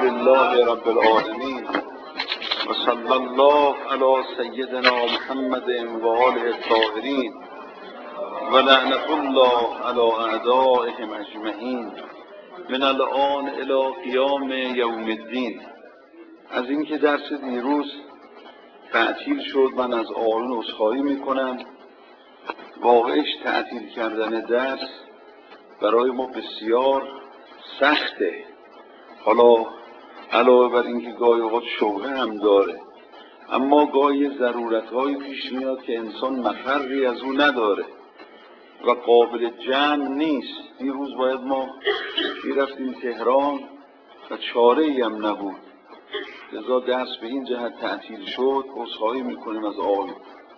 لله رب العالمین و صلی الله علی سیدنا محمد و آله الطاهرین و لعنت الله علی اعدائهم اجمعین من الآن الی قیام یوم الدین. از اینکه درس دیروز تعطیل شد من از آقایون عذرخواهی میکنم. واقعش تعطیل کردن درس برای ما بسیار سخته. حالا علاوه بر اینکه گاهی اوقات شبهه هم داره، اما گاهی ضرورت‌هایی پیش میاد که انسان مفری از او نداره و قابل جمع نیست. دیروز باید ما میرفتیم تهران و چاره‌ای هم نبود، لذا درس به این جهت تعطیل شد. عذرخواهی میکنیم از آقایون.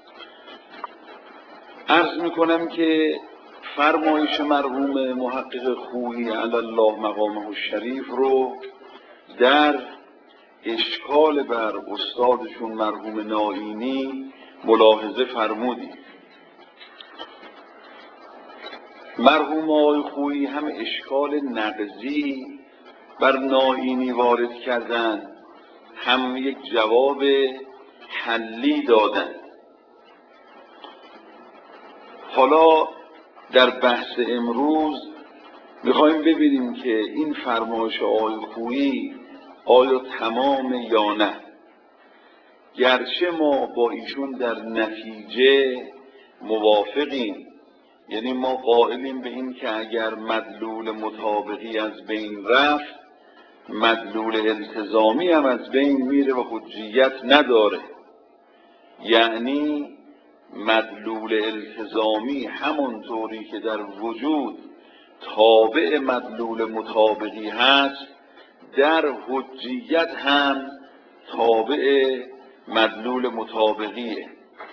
عرض میکنم که فرمایش مرحوم محقق خویی علی الله مقامه الشریف رو در اشکال بر استادشون مرحوم نائینی ملاحظه فرمودیم. مرحوم آقای خویی هم اشکال نقضی بر نائینی وارد کردن، هم یک جواب حلی دادن. حالا در بحث امروز میخوایم ببینیم که این فرمایش آقای خویی آیا تمام یا نه. گرچه ما با ایشون در نتیجه موافقیم، یعنی ما قائلیم به این که اگر مدلول مطابقی از بین رفت، مدلول التزامی هم از بین میره و حجیت نداره. یعنی مدلول التزامی همونطوری که در وجود تابع مدلول مطابقی هست، در حجیت هم تابع مدلول مطابقیه.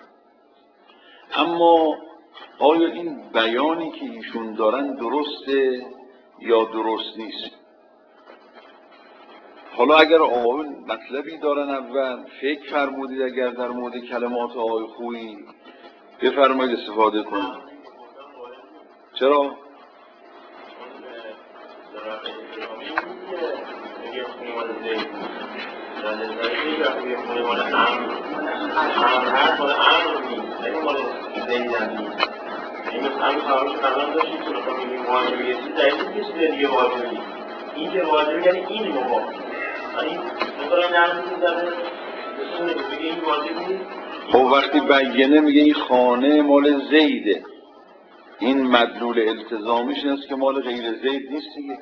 اما آیا این بیانی که ایشون دارن درسته یا درست نیست؟ حالا اگر آقایون مطلبی دارن اول فکر فرمودید، اگر در مورد کلمات آقای خویی بفرمایید استفاده کنید. چرا؟ خب وقتی بیانه میگه این خانه مال زیده، این مدلول التزامیش این است که مال غیر زید نیست دیگه.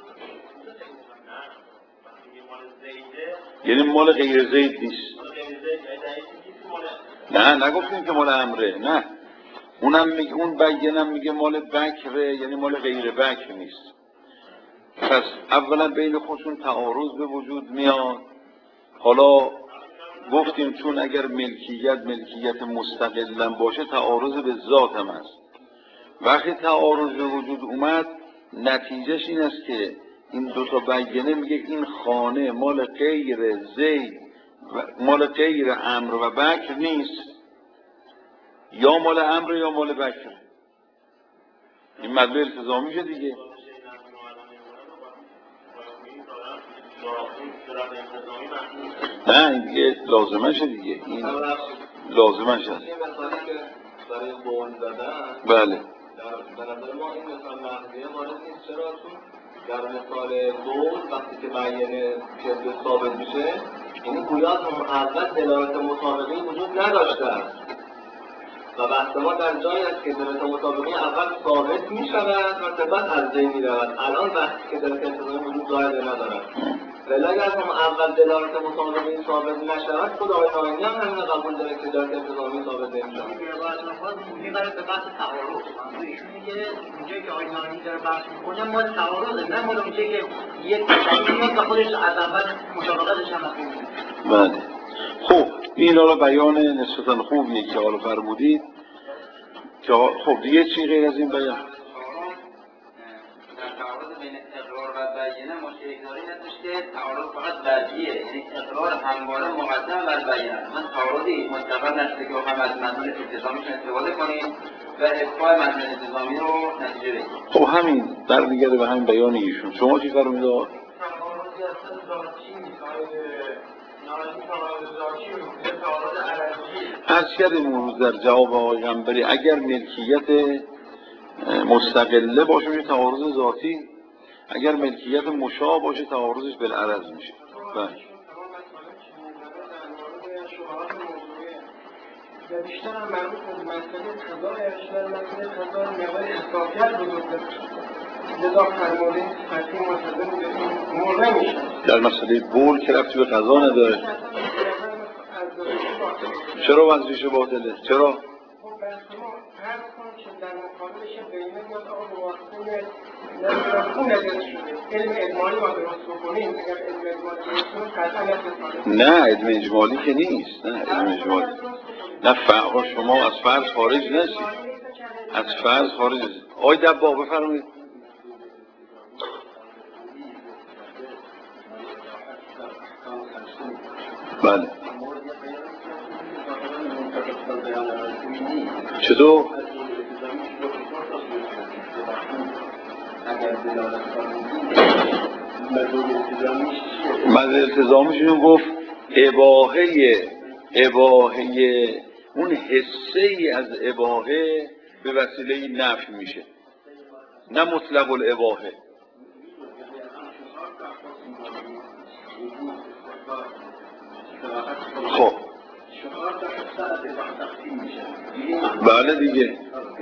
یعنی مال غیر زید نیست. نه نگفتیم که مال امره، نه اونم میگه، اون بیانم میگه مال بکره، یعنی مال غیر بکر نیست. پس اولا بین خودشون تعارض به وجود میاد. حالا گفتیم چون اگر ملکیت مستقلا باشه تعارض به ذات هم هست. وقتی تعارض به وجود اومد نتیجهش این است که این دوتا بیانه میگه این خانه مال غیر زید، مال غیر امر و بکر نیست، یا مال امر یا مال بکر. این مدلول التزامیشه دیگه. نه این دیگه لازمشه دیگه، این لازمشه. برای قول دادن بله در نظر ما این مثال محضیه مانند نیست. چرا؟ چون در مثال قول وقتی که بیانه شبه ثابت میشه، یعنی گویا اول دلالت مطابقی وجود نداشته است و بحث ما در جایی است که دلالت مطابقی اول ثابت میشود و سپس از بین میرود. الان وقتی که دلالت التزامی وجود ظاهر ندارد، ولی اگر هم اول دلالت مطابقی ثابت نشود، خود آقای نائینی هم همین قبول داره که دلالت التزامی ثابت نمیشود. میبره به بحث تعارض. ایشون میگه اونجایی که آقای نائینی داره بحث میکنه مال تعارضه، نه مال اونجایی که یک دلیل میاد و خودش از اول مطابقتش هم مفهوم. بله. خب این حالا بیان نسبتا خوبیه که حالا فرمودید که خب دیگه چی غیر از این بیان؟ تعارض فقط بعدیه، یعنی اقرار همواره مقدم بر بیان. من تعارضی مستقل نشده که بخوایم از مدلول التزامیش استفاده کنیم و افقای مدلول التزامی رو نتیجه بگیریم. خب همین برمیگرده به همین بیان ایشون. شما چی فرمودید؟ عرض کردیم اون روز در جواب آقای غنبری اگر ملکیت مستقله باشه میشه تعارض ذاتی، اگر ملکیت مشابه باشه تعارضش بالعرض میشه. بله بیشتر هم مربوط به مسئله قضای بیشتر مسئله قضای مقدار احساسیت بزرگتر لذا فرموده حکیم مصدق به این امور نمیشه. در مسئله بول که رفتی به قضا نداره. چرا وضعیش باطله؟ چرا؟ خب هر کن که در مقابلش قیمه بیاد آقا واسطه نمیدونم خون نظر شده علم اجمالی ما درست بکنیم اگر علم اجمالی درست کنیم قطعا نفسه نه علم اجمالی که نیست. نه علم اجمالی نه فرق شما از فرض خارج نشید، از فرض خارج نشید. آقای دباغ بفرمایید. بله چطور؟ مد التزامیشون گفت اباهه اون حصه ای از اباهه به وسیله نفی میشه، نه مطلق الاباهه. خب بله دیگه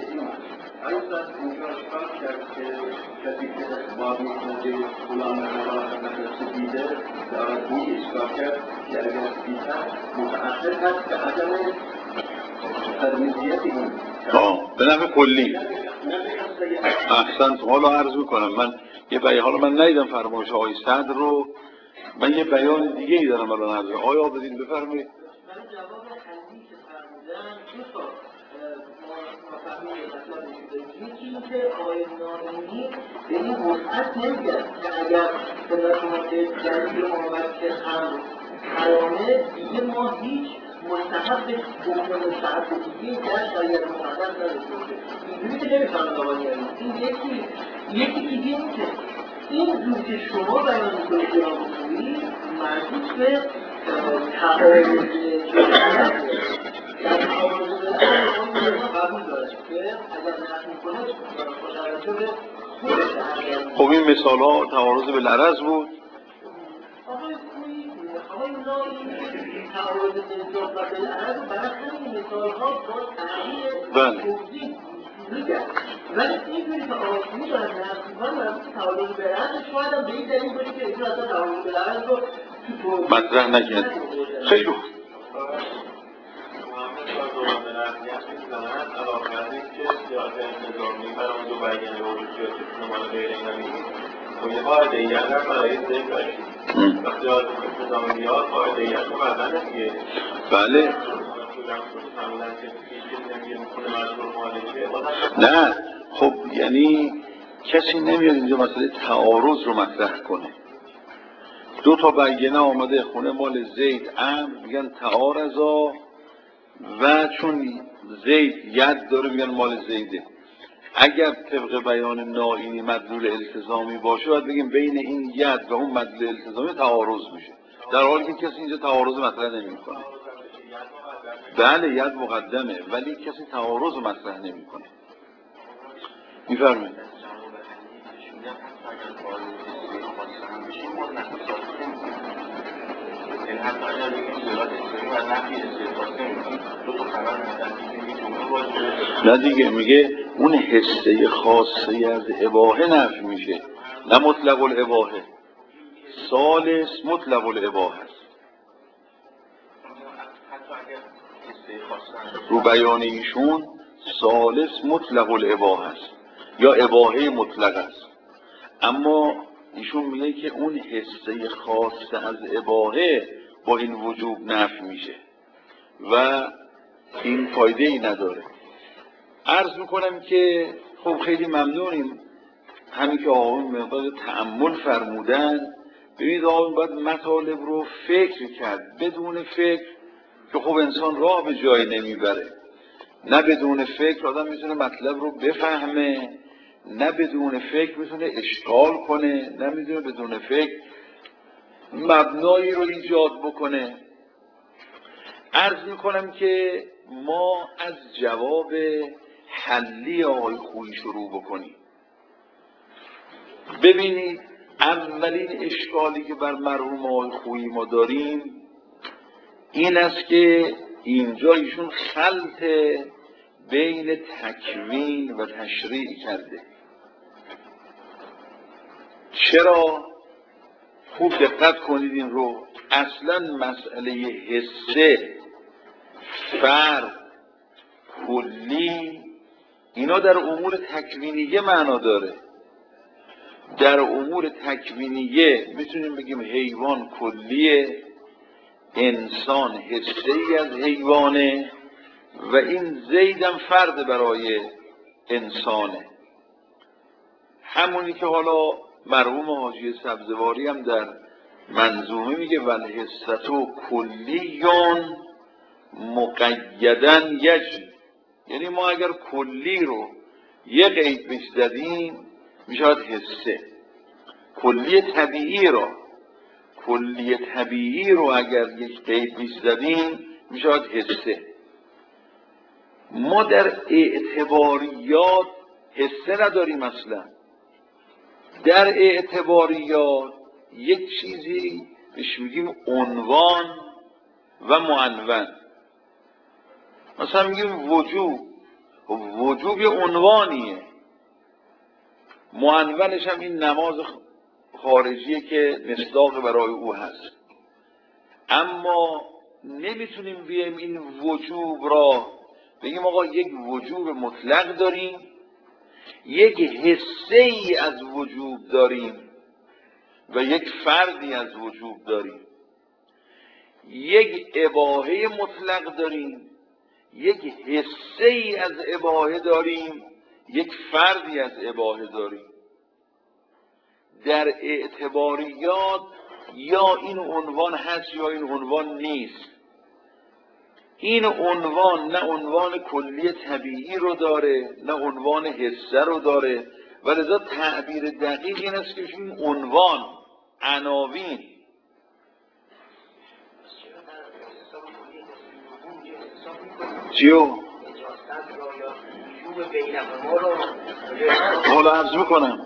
به نفع کلی. احسنت. حالا عرض میکنم من یه بیان، حالا من ندیدم فرمایش آقای صدر رو، من یه بیان دیگه ای دارم الان عرض. آقای عابدین بفرمایید. من جواب علمی که فرمودن دو تا مفاهیم مطلب وجود یکی این که آقای ناظمی به این وسعت نمیگن که اگر خدمت شما که دلیل آمد که هم حرامه دیگه ما هیچ مستحب حکم مستحب دیگه در شریعت مقدس نداشته. اینجوری که نمیفهمن آقای این یکی دیگه این که این جور که شما بیان میکنید جناب حضوری مربوط به تعارض جنسیت در تعارض جنسیت قبول داره که اگر نقل میکنه توجه به خودش. خب این مثال ها تعارض بالعرض بود. آقای نائی تعارض جنسیت و بالعرض برای همین مثال ها با تغییر توضیح میگن، ولی اینجوری که آسمی دارن نرسیدن مربوط به تعارض بالعرض شاید هم به این دلیل باشه که ایشون اصلا تعارض بالعرض رو مطرح نکرد. خیلی خوب. بله نه خب یعنی کسی نمیاد اینجا مسئله تعارض رو مطرح کنه. دو تا بیانه آمده خونه مال زید عمرو میگن تعارضا و چون زید ید داره میگن مال زیده. اگر طبق بیان نائینی مدلول التزامی باشه باید بگیم بین این ید و اون مدلول التزامی تعارض میشه، در حالی که کسی اینجا تعارض مطرح نمیکنه. بله ید مقدمه ولی کسی تعارض مطرح نمیکنه. میفرمایید. نه دیگه میگه اون حصه خاصی از اباحه نفی میشه، نه مطلق الاباحه. ثالث مطلق الاباحه است. رو بیان ایشون ثالث مطلق الاباحه است یا اباحه مطلق است، اما ایشون میگه که اون حصه خاصه از اباحه با این وجوب نفی میشه و این فایده ای نداره. عرض میکنم که خب خیلی ممنونیم همین که آقایون مقدار تأمل فرمودن. ببینید آقایون باید مطالب رو فکر کرد. بدون فکر که خب انسان راه به جایی نمیبره، نه بدون فکر آدم میتونه مطلب رو بفهمه، نه بدون فکر میتونه اشکال کنه، نه میتونه بدون فکر مبنایی رو ایجاد بکنه. عرض میکنم که ما از جواب حلی آقای خویی شروع بکنیم. ببینید اولین اشکالی که بر مرحوم آقای خویی ما داریم این است که اینجا ایشون خلط بین تکوین و تشریع کرده. چرا؟ خوب دقت کنید این رو. اصلا مسئله حسه، فرد، کلی اینا در امور تکوینیه معنا داره. در امور تکوینیه میتونیم بگیم حیوان کلیه، انسان حسه ای از حیوانه و این زیدم فرد برای انسانه. همونی که حالا مرحوم حاجی سبزواری هم در منظومه میگه والحسة کلیون مقیدن یجری، یعنی ما اگر کلی رو یه قید بهش زدیم میشود حسه. کلی طبیعی رو اگر یک قید بهش زدیم میشود حسه. ما در اعتباریات حسه نداریم اصلا. در اعتباریات یک چیزی بهش میگیم عنوان و معنون. مثلا میگیم وجوب یه عنوانیه، معنونش هم این نماز خارجیه که مصداق برای او هست. اما نمیتونیم بیایم این وجوب را بگیم آقا یک وجوب مطلق داریم، یک حسه ای از وجوب داریم و یک فردی از وجوب داریم، یک اباحه مطلق داریم، یک حسه ای از اباحه داریم، یک فردی از اباحه داریم. در اعتباریات یا این عنوان هست یا این عنوان نیست. این عنوان نه عنوان کلی طبیعی رو داره نه عنوان حسه رو داره و لذا تعبیر دقیق این است که این عنوان عناوین چیو؟ حالا عرض میکنم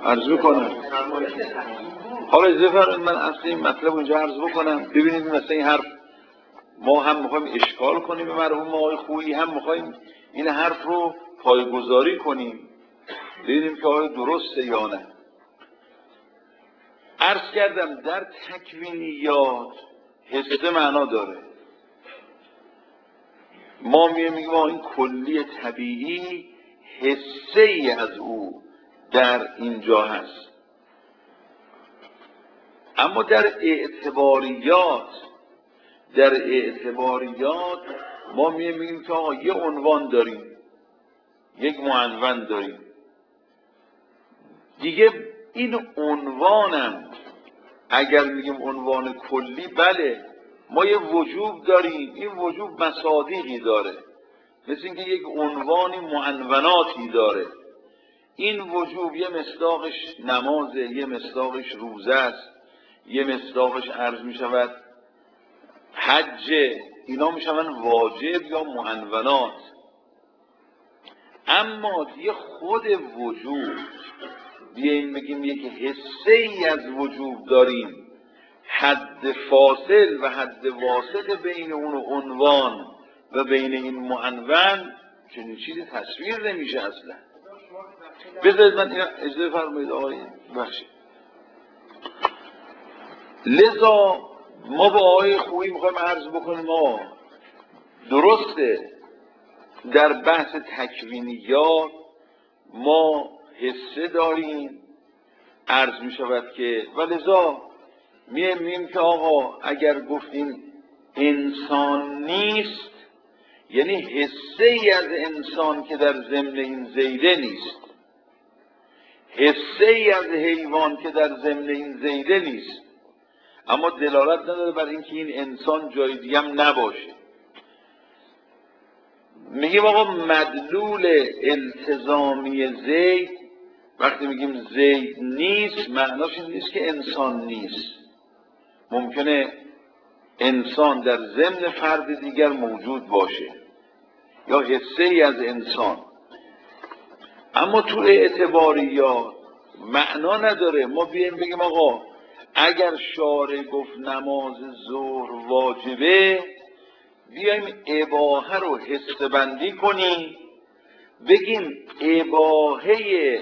حالا اجازه فرمایید من اصلا این مطلب اونجا عرض بکنم. ببینید مثلا این حرف ما هم میخوایم اشکال کنیم به مرحوم آقای خویی، هم میخوایم این حرف رو پایه‌گذاری کنیم ببینیم که آیا درسته یا نه. عرض کردم در تکوینیات حسه معنا داره. ما میگیم این کلی طبیعی حسه ای از او در اینجا هست. اما در اعتباریات ما میگیم که آقا یه عنوان داریم، یک معنون داریم دیگه. این عنوانم اگر میگیم عنوان کلی، بله ما یه وجوب داریم، این وجوب مصادیقی داره، مثل اینکه یک عنوانی معنوناتی داره. این وجوب یه مصداقش نمازه، یه مصداقش روزه است، یه مصداقش عرض میشود حج. اینا میشون واجب یا معنونات. اما دیگه خود وجوب بیاییم بگیم یک حسه ای از وجوب داریم، حد فاصل و حد واسط بین اون عنوان و بین این معنون چنین چیزی تصویر نمیشه اصلا. بذارید من اجازه فرمایید آقای بخشید. لذا ما با آقای خویی میخوایم عرض بکنیم ما درسته در بحث تکوینیات ما حسه داریم عرض میشود که و لذا میگیم که آقا اگر گفتیم انسان نیست یعنی حسه ای از انسان که در ضمن این زیده نیست، حسه ای از حیوان که در ضمن این زیده نیست، اما دلالت نداره بر اینکه این انسان جای دیگه هم نباشه. میگیم آقا مدلول التزامی زید وقتی میگیم زید نیست معناش این نیست که انسان نیست، ممکنه انسان در ضمن فرد دیگر موجود باشه یا حصه ای از انسان، اما تو اعتباریات معنا نداره ما بیایم بگیم آقا اگر شارع گفت نماز ظهر واجبه، بیایم اباحه رو حصه بندی کنیم، بگیم اباحه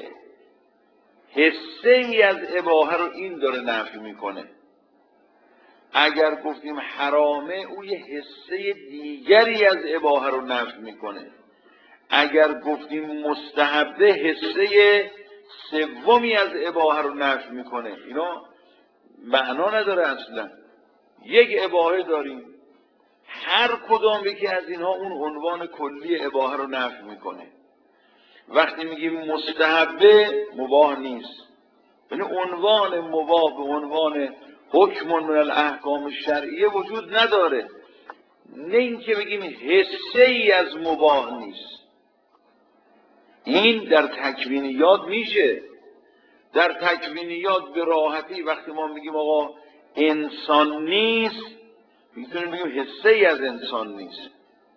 حصه ای از اباحه رو این داره نفی میکنه. اگر گفتیم حرامه او یه حصه دیگری از اباحه رو نفی میکنه. اگر گفتیم مستحبه حصه سومی از اباحه رو نفی میکنه. اینا معنا نداره اصلا. یک اباحه داریم، هر کدام یکی از اینها اون عنوان کلی اباحه رو نفی میکنه. وقتی میگیم مستحبه مباح نیست، یعنی عنوان مباح به عنوان حکم من الاحکام الشرعیه وجود نداره. نه اینکه بگیم حصه ای از مباح نیست. این در تکوینیات میشه. در تکوینیات به راحتی وقتی ما میگیم آقا انسان نیست، میتونیم بگیم حصه ای از انسان نیست.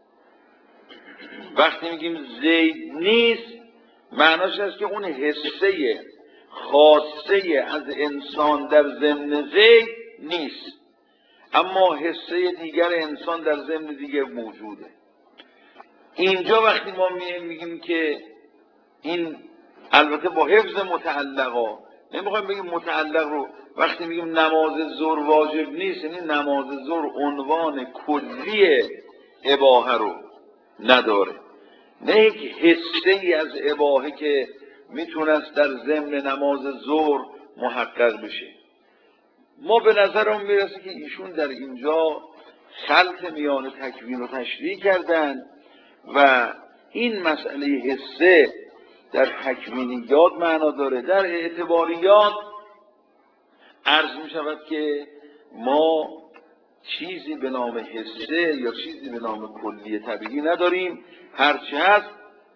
وقتی میگیم زید نیست، معناش هست که اون حصه خاصه از انسان در ضمن زید نیست، اما حصه دیگر انسان در ضمن دیگر موجوده. اینجا وقتی ما میگیم که این البته با حفظ متعلقا، نمیخوایم بگیم متعلق رو وقتی میگیم نماز ظهر واجب نیست، یعنی نماز ظهر عنوان کلی اباحه رو نداره، نه یک حصه ای از اباحه که میتونست در ضمن نماز ظهر محقق بشه. ما به نظرم میرسه که ایشون در اینجا خلط میان تکوین و تشریح کردن و این مسئله حصه در تکوینیات معنا داره. در اعتباریات عرض می شود که ما چیزی به نام حصه یا چیزی به نام کلی طبیعی نداریم، هرچی هست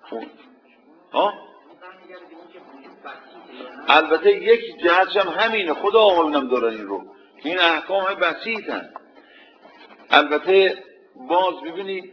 البته یک جهتش هم همینه، خدا آقایونم دارن این رو، این احکام بسیطن. البته باز ببینید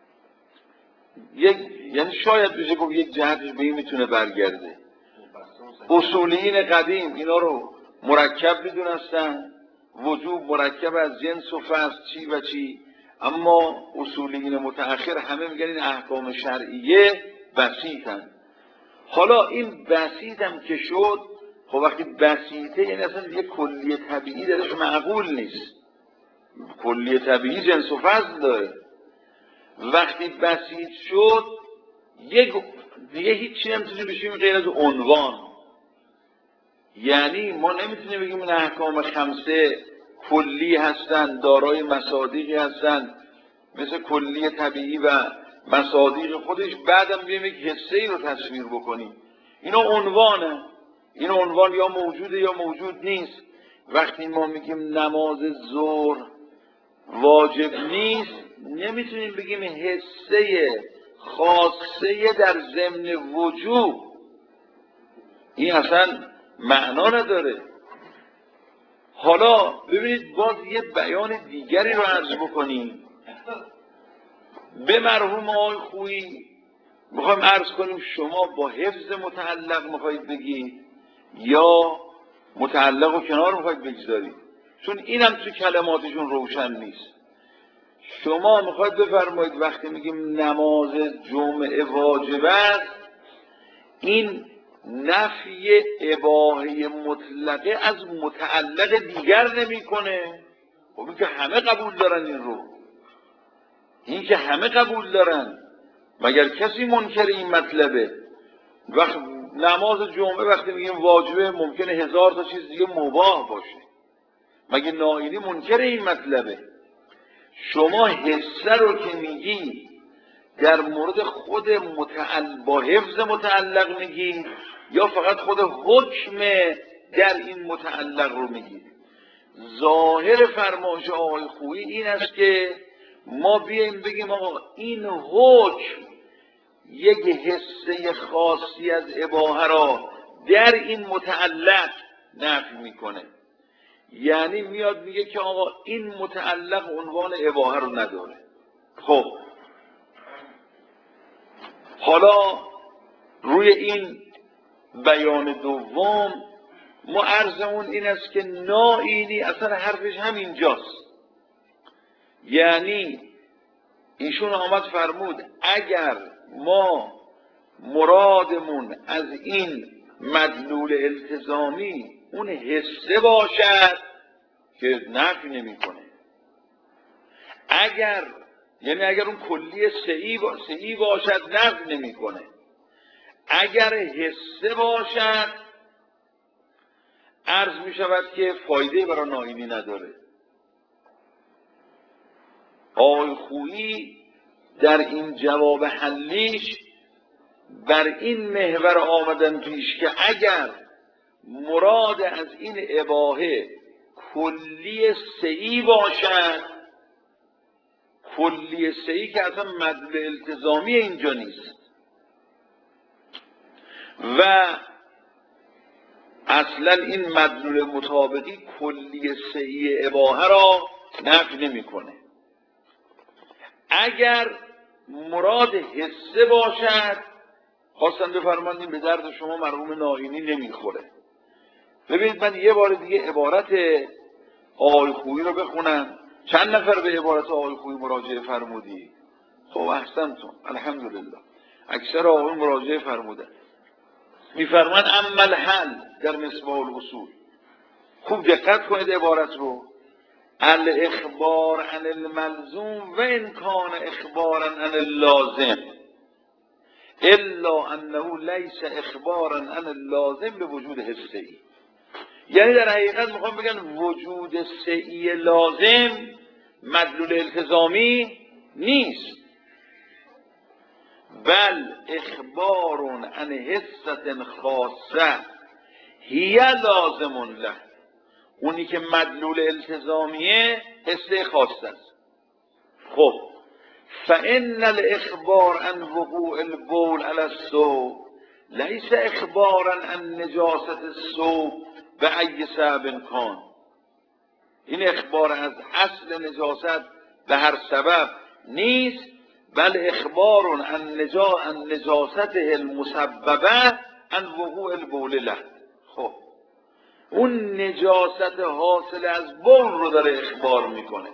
یعنی شاید بشه گفت یک جهتش به این میتونه برگرده. اصولیین قدیم اینا رو مرکب میدونستن، وجوب مرکب از جنس و فصل چی و چی، اما اصولیین متأخر همه میگن این احکام شرعیه بسیطن. حالا این بسیط هم که شد، خب وقتی بسیطه یعنی اصلا دیگه کلی طبیعی درش معقول نیست. کلی طبیعی جنس و فصل داره. وقتی بسیط شد دیگه هیچی نمیتونه بشیم غیر از عنوان. یعنی ما نمیتونیم بگیم این احکام خمسه کلی هستن، دارای مصادیقی هستن مثل کلی طبیعی و مصادیق خودش، بعدم بیایم یک حصه ای رو تصویر بکنیم. اینا عنوانه، این عنوان یا موجوده یا موجود نیست. وقتی ما میگیم نماز ظهر واجب نیست، نمیتونیم بگیم حصه خاصه در ضمن وجوب، این اصلا معنا نداره. حالا ببینید باز یه بیان دیگری رو عرض بکنیم. به مرحوم آقای خویی میخوایم عرض کنیم شما با حفظ متعلق میخواید بگید یا متعلق و کنار میخواید بگذارید، چون اینم تو کلماتشون روشن نیست. شما میخواید بفرمایید وقتی میگیم نماز جمعه واجب است، این نفی اباحه مطلقه از متعلق دیگر نمیکنه. خب این که همه قبول دارن این رو، این که همه قبول دارن، مگر کسی منکر این مطلبه؟ وقت نماز جمعه وقتی میگیم واجبه ممکنه هزار تا چیز دیگه مباح باشه، مگه نائینی منکر این مطلبه؟ شما حصه رو که میگی در مورد خود با حفظ متعلق میگی یا فقط خود حکم در این متعلق رو میگی؟ ظاهر فرمایش آقای خویی این است که ما بیاییم بگیم آقا این حکم یک حصه خاصی از اباحه را در این متعلق نفی میکنه. یعنی میاد میگه که آقا این متعلق عنوان اباحه رو نداره. خب حالا روی این بیان دوم ما عرضمون این است که نائینی اصلا حرفش همینجاست. یعنی ایشون آمد فرمود اگر ما مرادمون از این مدلول التزامی اون حسه باشد که نفی نمی‌کنه، اگر اون کلی سعی باشد نفی نمی‌کنه، اگر حسه باشد عرض می شود که فایده برای نائینی نداره. آقای خویی در این جواب حلیش بر این محور آمدن پیش که اگر مراد از این اباحه کلی سعی باشد، کلی سعی که اصلا مدلول التزامی اینجا نیست و اصلا این مدلول مطابقی کلی سعی اباحه را نفی نمی‌کنه. اگر مراد حسه باشد خواستن بفرمایید به درد شما مرحوم نائینی نمیخوره. ببینید من یه بار دیگه عبارت آقای خویی رو بخونم. چند نفر به عبارت آقای خویی مراجعه فرمودی؟ خب احسنتم الحمدلله، اکثر آقایون مراجعه فرمودن. میفرمان اما الحل در مصباح الاصول. خوب دقت کنید عبارت رو. الاخبار عن الملزوم و ان کان اخبارا عن اللازم الا انه لیس اخبارا عن اللازم به وجود حسه‌ای. یعنی در حقیقت میخوام بگن وجود سعی لازم مدلول التزامی نیست، بل اخبار عن حسة خاصه هی لازم له. اونی که مدلول التزامیه حسه خاصه است. خب فان الاخبار عن وقوع البول على الثوب لیس اخبارا عن نجاست الثوب به ای سبب کان. این اخبار از اصل نجاست به هر سبب نیست، بل اخبار عن نجاسته المسببه عن وقوع البول له. خب اون نجاست حاصل از بول رو داره اخبار میکنه.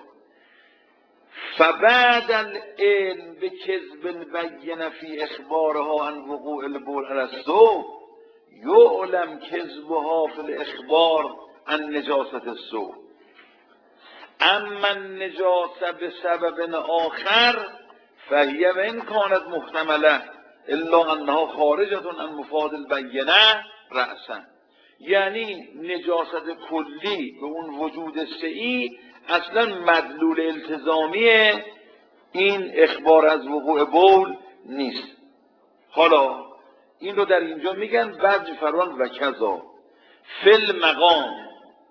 فبعد العلم به کذب بین فی اخبارها عن وقوع البول علی الثوب یعلم کذبها فی الاخبار عن نجاست الثوب. اما النجاسه بسبب آخر فهی و ان کانت محتمله الا انها خارجه عن مفاد البینه رأسا. یعنی نجاست کلی به اون وجود سعی اصلا مدلول التزامی این اخبار از وقوع بول نیست. حالا این رو در اینجا میگن بعد فرمان و کذا فی المقام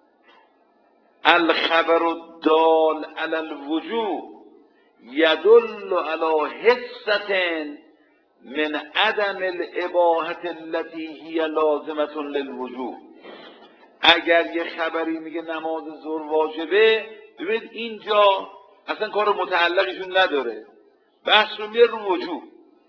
الخبر الدال علی الوجوب یدل علی حسة من عدم الاباحة التي هی لازمة للوجوب. اگر یه خبری میگه نماز ظهر واجبه، ببینید اینجا اصلا کار متعلقشون نداره، بحث رو میره رو وجوب.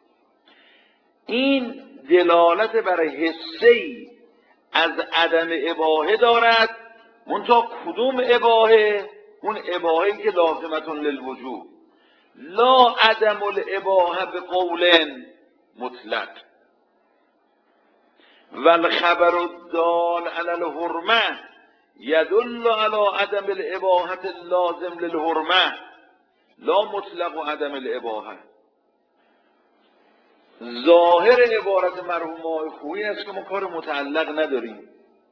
این دلالت بر حسه‌ای از عدم اباحه دارد، منتها کدوم اباحه؟ اون اباحه‌ای که لازمة للوجوب، لا عدم الاباحه به قول مطلق. والخبر الدال علی الحرمه یدل علی عدم الاباحه اللازم للحرمه لا مطلق و عدم الاباحه. ظاهر عبارت مرحوم آقای خویی است که ما کار متعلق نداریم.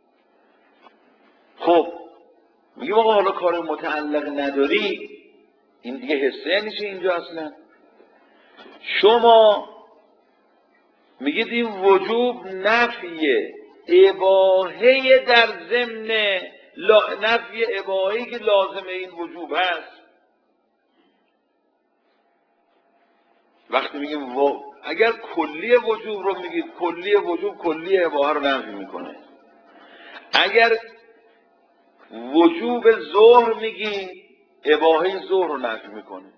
خب میگیم آقا حالا کار متعلق نداری، این دیگه حسه نیشه اینجا اصلا. شما میگید این وجوب نفیه اباحه در ضمن نفی اباحه‌ای که لازم این وجوب هست. وقتی میگیم اگر کلی وجوب رو میگید، کلی وجوب کلی اباحه رو نفی میکنه. اگر وجوب ظهر میگی اباحه ظهر رو نفی میکنه.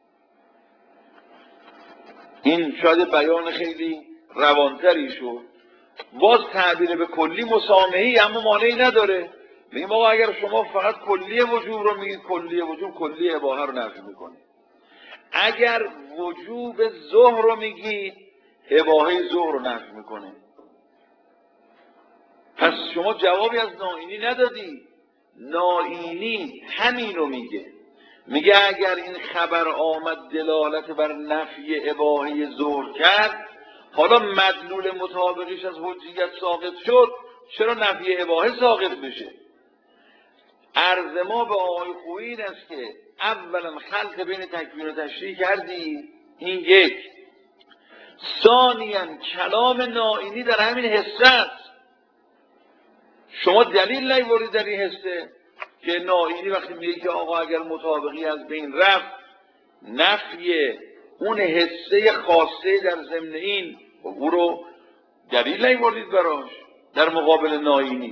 این شاید بیان خیلی روانتری شد. باز تعبیر به کلی مسامحی اما مانعی نداره. میگیم آقا اگر شما فقط کلی وجوب رو میگید کلی وجوب کلی اباحه رو نفی میکنه. اگر وجوب ظهر رو میگید اباحه ظهر رو نفی میکنه. پس شما جوابی از نائینی ندادی. نائینی همین رو میگه اگر این خبر آمد دلالت بر نفی اباحه ظهر کرد، حالا مدلول مطابقش از حجیت ساقط شد، چرا نفی اباحه ساقط بشه؟ عرض ما به آقای خویی این است که اولا خلط بین تکوین و تشریح کردی، این یک. ثانیاً کلام نائینی در همین حصه است. شما دلیل نیاوردید در این حصه که نائینی وقتی میگه که آقا اگر مطابقی از بین رفت، نفی اون حصه خاصه در ضمن این، او رو دلیل نیاوردید براش در مقابل نائینی.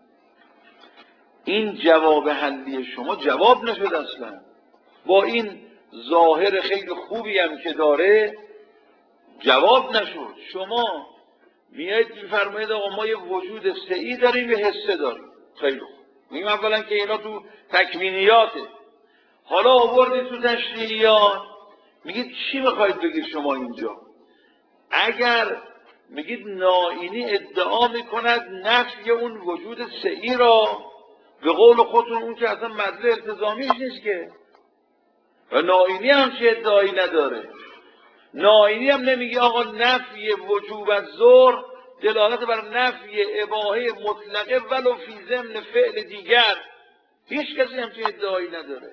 این جواب حلی شما جواب نشد اصلا. با این ظاهر خیلی خوبی هم که داره جواب نشد. شما میایید میفرمایید آقا ما یه وجود سعی داریم، یه حسه داریم. خیلی خوب. میگیم اولا که اینا تو تکوینیاته. حالا آوردید تو تشریحیات. میگید چی میخواید بگید شما اینجا؟ اگر میگید نائینی ادعا میکند نفی اون وجود سعی را، به قول خودتون اون که اصلا مدل التزامیش نیست که، و نائینی هم چه ادعایی نداره. نائینی هم نمیگه آقا نفی وجوب از ظهر دلالت بر نفی اباحه مطلقه ولو فی ضمن فعل دیگر. هیچ کسی هم چه ادعایی نداره.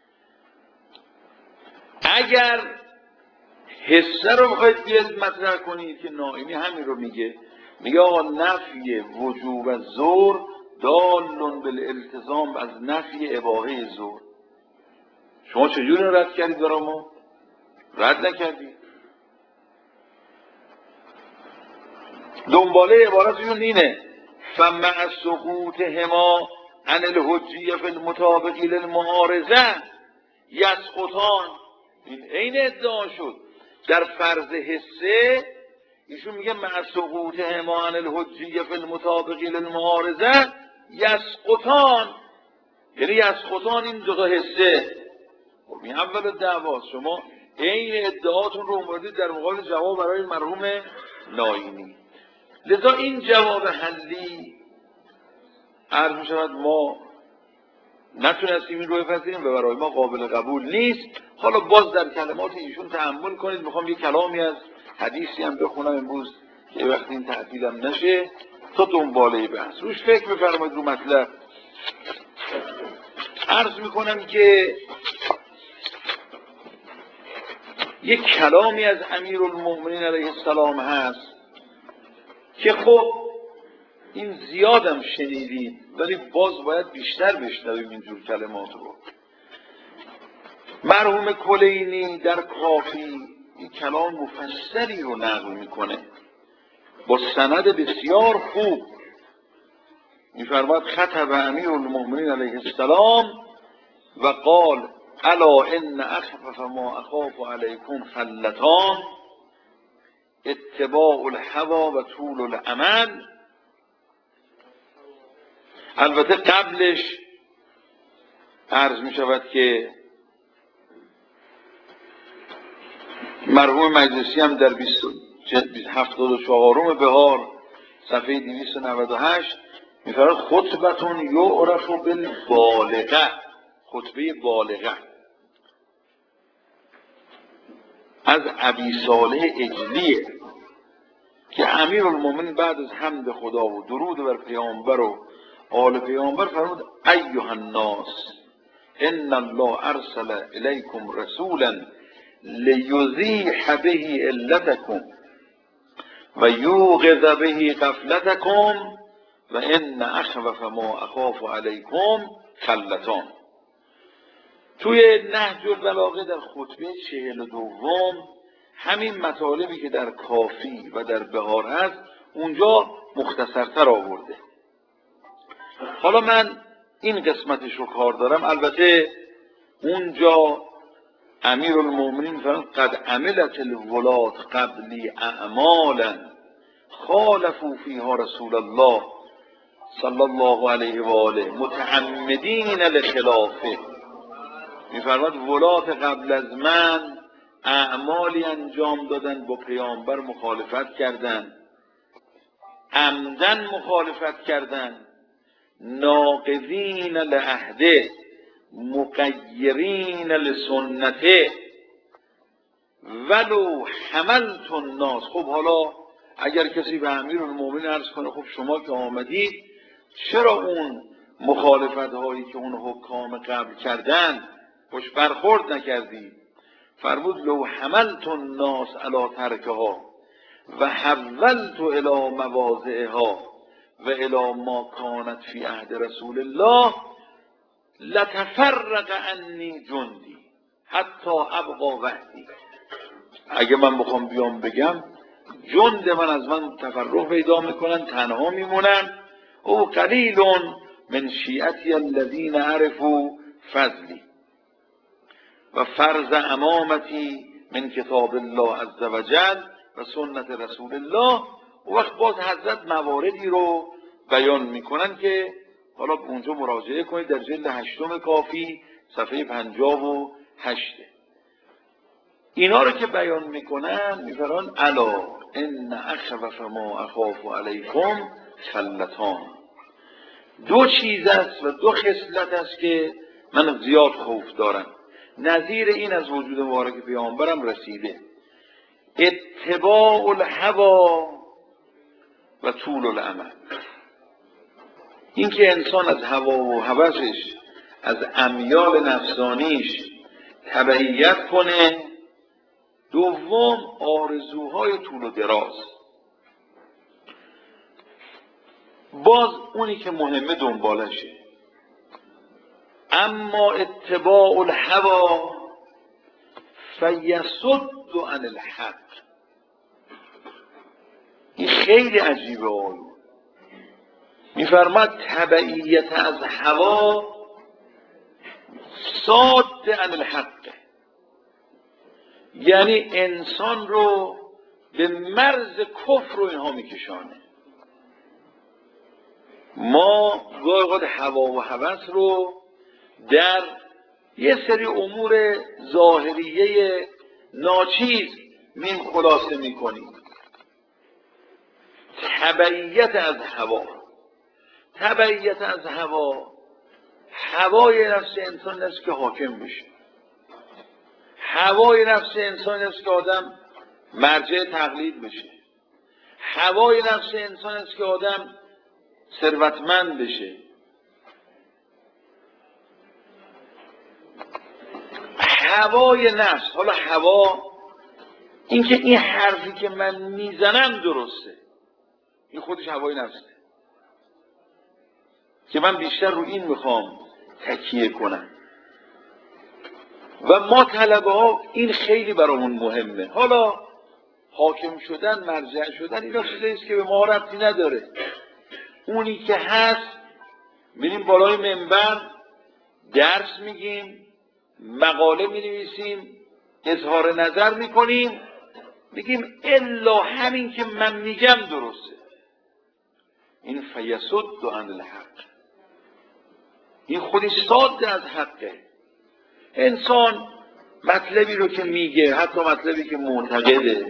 اگر حصه رو بخواید بیاد مطرح کنید که نائینی همین رو میگه آقا نفی وجوب از ظهر دال بالالتزام از نفی اباحه ظهر. شما چجوری رد کردید برای ما؟ رد نکردید. دنباله عبارتشون اینه فمع سقوطهما عن الحجیه فی المطابقی للمعارضه یسقطان. این عین ادعا شد در فرض حصه. ایشون میگه مع سقوطهما عن الحجیه فی المطابقی للمعارضه یسقطان، یعنی یسقطان این دو تا حصه. خب این اول دعواست. شما عین ادعاتون رو اومدید در مقابل جواب برای مرحوم نائینی. لذا این جواب حلی عرض می شود ما نتونستیم این رو بپذیریم و برای ما قابل قبول نیست. حالا باز در کلمات ایشون تأمل کنید. میخوام یه کلامی از حدیثی هم بخونم امروز که وقتی این تعطیلم نشه تا دنباله بحث روش فکر بفرمایید رو مطلب. عرض میکنم که یک کلامی از امیرالمؤمنین علیه السلام هست که خب این زیادم شنیدید ولی باز باید بیشتر بشنویم اینجور کلمات رو. مرحوم کلینی در کافی این کلام مفصلی رو نقل میکنه با سند بسیار خوب. میفرماید خطب امیرالمؤمنین علیه السلام و قال الا ان اخفف ما اخاف علیکم خلتان اتباع الهوا و طول الامل. البته قبلش عرض می شود که مرحوم مجلسی هم در 74 بهار صفحه 298 می فرماید خطبتون یعرف بالبالغه. خطبه بالغه از ابی صالح اجلیه که امیرالمومنین بعد از حمد خدا و درود بر پیامبر و آل پیامبر فرمود ایها الناس ان الله ارسل الیکم رسولا لیزیح به علتکم و یوقظ به غفلتکم و ان اخوف ما اخاف علیکم خلتان. توی نهج البلاغه در خطبه 42 همین مطالبی که در کافی و در بهار هست اونجا مختصرتر آورده. حالا من این قسمتش رو کار دارم. البته اونجا امیرالمومنین فرمود قد عملت الولات قبلی اعمالا خالفوا فیها رسول الله صلی الله علیه و آله متعمدین لخلافه. میفرماد ولات قبل از من اعمالی انجام دادن، با پیامبر مخالفت کردن، عمدن مخالفت کردن، ناقضین لعهده مغیرین لسنته ولو حملت الناس. خب حالا اگر کسی به امیرالمومنین عرض کنه خب شما که آمدید چرا اون مخالفت هایی که اون حکام قبل کردن خوش برخورد نکردی؟ فرمود لو حملت الناس علی ترکها و حولت الی مواضعها و الی ما کانت فی عهد رسول الله لتفرق عنی جندی حتی ابقا وحدی. اگه من بخوام بیام بگم جند من از من تفرق پیدا میکنن، تنها میمونن. او قلیل من شیعتی الذین عرفوا فضلی و فرض امامتی من کتاب الله عز وجل و سنت رسول الله. و وقت باز حضرت مواردی رو بیان میکنن که حالا اونجا مراجعه کنید در جلد 8 کافی صفحه 58. اینا رو که بیان میکنن میفرمان الا ان اخوف ما اخاف علیکم خلتان. دو چیز است و دو خصلت است که من زیاد خوف دارم. نظیر این از وجود مبارک پیامبرم رسیده: اتباع الهوا و طول الامل. این که انسان از هوا و هوسش، از امیال نفسانیش تبعیت کنه. دوم آرزوهای طول و دراز. باز اونی که مهمه دنبالشه. اما اتباع الهوا فیصد عن الحق. این خیلی عجیبه. آیون میفرماد تبعیت از هوا صاد عن الحق، یعنی انسان رو به مرز کفر و اینها میکشانه. ما گاهی اوقات هوا و هوس رو در یه سری امور ظاهریه ناچیز میم خلاصه میکنیم. تبعیت از هوا، تبعیت از هوا، هوای نفس انسان است که حاکم بشه. هوای نفس انسان است که آدم مرجع تقلید بشه. هوای نفس انسان است که آدم ثروتمند بشه. هوای نفس. حالا هوا، این که این حرفی که من میزنم درسته، این خودش هوای نفسه که من بیشتر رو این میخوام تکیه کنم. و ما طلبه ها این خیلی برامون مهمه. حالا حاکم شدن، مرجع شدن، اینا چیزاییست که به ما ربطی نداره. اونی که هست میریم بالای منبر درس میگیم، مقاله مینویسیم، اظهار نظر میکنیم، میگیم الا همین که من میگم درسته. این فیصد عن الحق، این خودش صاد از حقه. انسان مطلبی رو که میگه، حتی مطلبی که معتقده،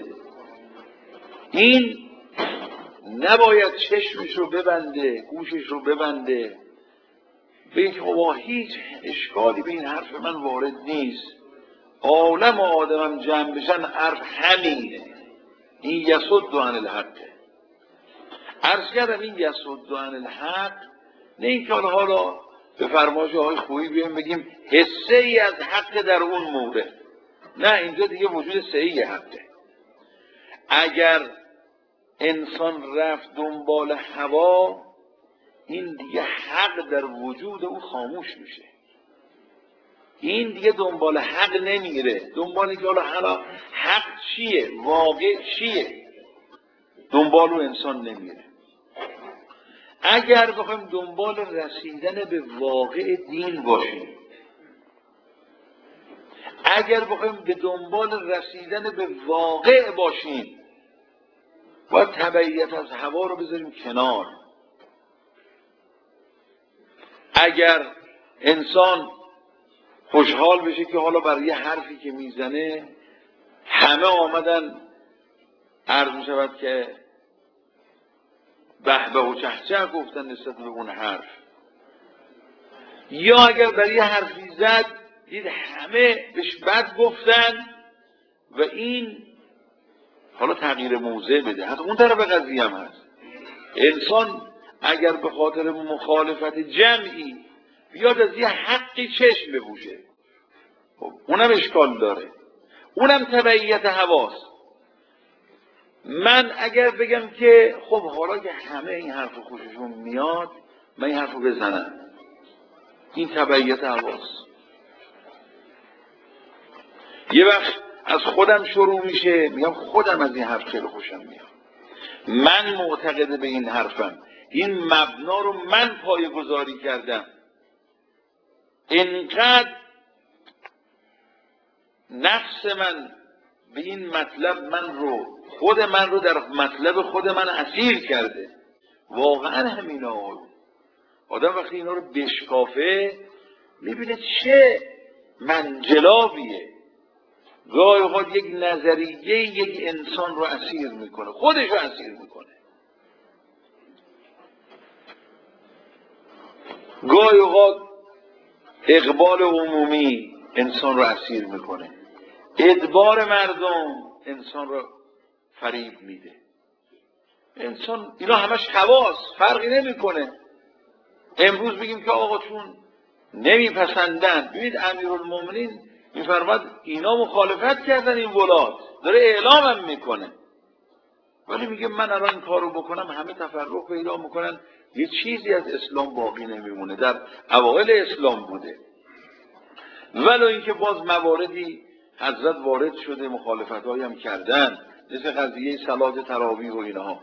این نباید چشمش رو ببنده، گوشش رو ببنده به اینکه با هیچ اشکالی به این حرف من وارد نیست، عالم و آدمم جمع بشن حرف همینه. این یصد عن الحق. عرض کردم این یصد عن الحق نه اینکه حالا به فرمایش آقای خویی بیایم بگیم حصه ای از حق در اون مورد. نه، اینجا دیگه وجود صحیح حقه. اگر انسان رفت دنبال هوا، این دیگه حق در وجود او خاموش میشه. این دیگه دنبال حق نمیره. دنبال اینکه حالا حق چیه، واقع چیه، دنبال او انسان نمیره. اگر بخوایم دنبال رسیدن به واقع دین باشیم، اگر بخوایم به دنبال رسیدن به واقع باشیم، باید تبعیت از هوا رو بذاریم کنار. اگر انسان خوشحال بشه که حالا برای یه حرفی که میزنه همه آمدن عرض می شود که به به و چهچه گفتن نسبت به اون حرف، یا اگر برای یه حرفی زد دید همه بهش بد گفتن و این حالا تغییر موضع بده. حتی اون طرف قضیه هم هست، انسان اگر به خاطر مخالفت جمعی بیاد از یه حقی چشم بپوشه، خب اونم اشکال داره، اونم تبعیت هواست. من اگر بگم که خب حالا که همه این حرف خوششون میاد من این حرف رو بزنم، این تبعیت هواست. یه وقت از خودم شروع میشه، میگم خودم از این حرف خیلی خوشم میاد، من معتقد به این حرفم، این مبنا رو من پایه‌گذاری کردم، اینقدر نفس من به این مطلب خود من رو در مطلب خود من اسیر کرده. واقعا همینا آدم وقتی اینا رو بشکافه میبینه چه منجلابیه. گاهی اوقات یک نظریه یک انسان رو اسیر میکنه، خودش رو اسیر میکنه. گاهی اوقات اقبال عمومی انسان رو اسیر میکنه، ادبار مردم انسان رو فریب میده. انسان اینا همش حواس، فرقی نمیکنه. امروز بگیم که آقا چون نمیپسندن، ببینید امیرالمومنین میفرماد اینا مخالفت کردن، این ولات داره اعلامم میکنه، ولی میگه من الان این کارو بکنم همه تفرق پیدا میکنن، یه چیزی از اسلام باقی نمیمونه. در اوائل اسلام بوده، ولو اینکه باز مواردی حضرت وارد شده مخالفت‌هایی هم کردن، مثل قضیه صلات تراویح و اینها.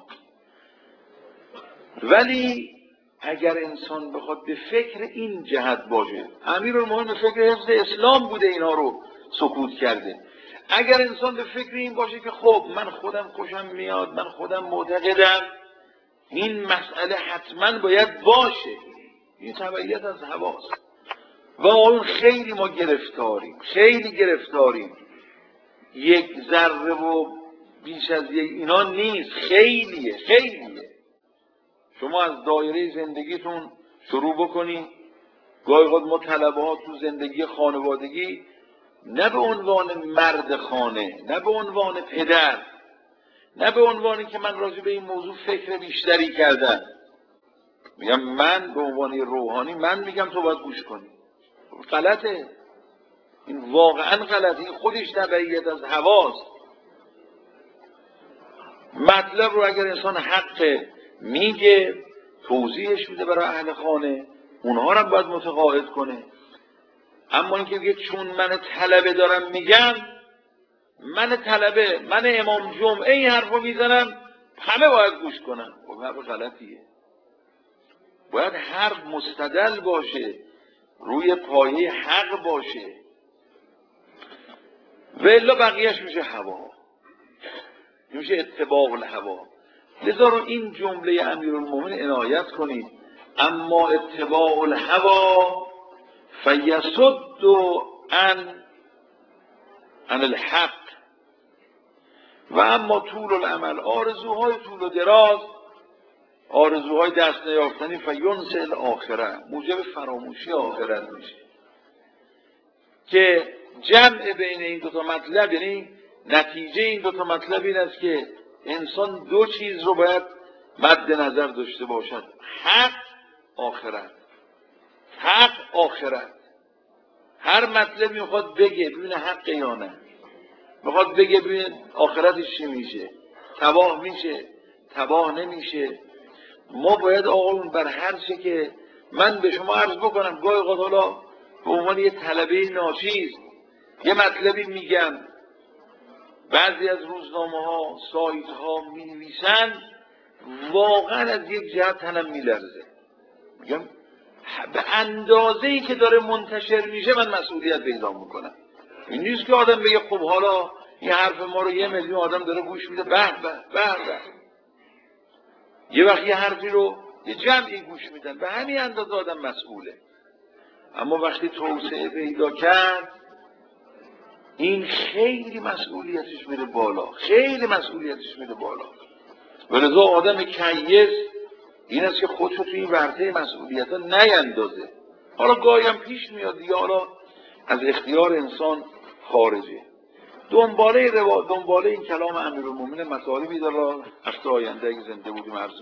ولی اگر انسان بخواد به فکر این جهت باشه، امیرالمومنین به فکر حفظ اسلام بوده اینا رو سکوت کرده. اگر انسان به فکر این باشه که خب من خودم خوشم میاد، من خودم معتقدم این مسئله حتما باید باشه، این تبعیت از هواست. و اون خیلی ما خیلی گرفتاریم، یک ذره و بیش از یک اینا نیست، خیلیه. شما از دایره زندگیتون شروع بکنی. گاهی اوقات ما طلبه‌ها تو زندگی خانوادگی نه به عنوان مرد خانه، نه به عنوان پدر، نه به عنوانی که من راجع به این موضوع فکر بیشتری کردم، میگم من به عنوان روحانی من میگم تو باید گوش کنی. غلطه، این واقعا غلطه، این خودش تبعیت از هواست. مطلب رو اگر انسان حق میگه توضیحش میده برای اهل خانه، اونها رو باید متقاعد کنه. اما اینکه بگه چون من طلبه دارم میگم، من امام جمعه این حرف رو میزنم همه باید گوش کنن، خب حرف غلطیه. باید حرف مستدل باشه، روی پایه حق باشه، و الا بقیهش میشه هوا، میشه اتباع الهوا. لذا رو این جمله امیرالمومنین عنایت کنید: اما اتباع الهوا فیصد عن الحق و اما طول الامل، آرزوهای طول و دراز، آرزوهای دست نیافتنی، فینسئ الاخره، موجب فراموشی آخرت میشه. که جمع بین این دوتا مطلب، یعنی نتیجه این دوتا مطلب این است که انسان دو چیز رو باید مد نظر داشته باشد: حق، آخرت. حق، آخرت. هر مطلب میخواد بگه ببینه حق یا نه، میخواد بگه ببینه آخرتش چی میشه، تباه میشه، تباه نمیشه. ما باید آقایون بر هر چه که من به شما عرض بکنم، گاهی اوقات حالا به عنوان یه طلبه ناچیز یه مطلبی میگم، بعضی از روزنامه ها، سایت ها می نویسن واقعا از یک جهت تنم میلرزه. میگم به اندازه‌ای که داره منتشر میشه من مسئولیت پیدا میکنم. این نیست که آدم بگه خب حالا این حرف ما رو 1 میلیون آدم داره گوش میده، به به به به. یه وقت یه حرفی رو یه جمعی گوش میدن، به همین اندازه آدم مسئوله. اما وقتی توسعه پیدا کرد این خیلی مسئولیتش میره بالا، خیلی مسئولیتش میره بالا. ولذا آدم کیس این است که خودشو توی این ورطه مسئولیت ها نیندازه. حالا گاهی هم پیش میاد دیگه، حالا از اختیار انسان خارجه. دنباله این کلام امیرالمومنین مطالبی داره، هفته آینده اگه زنده بودیم عرض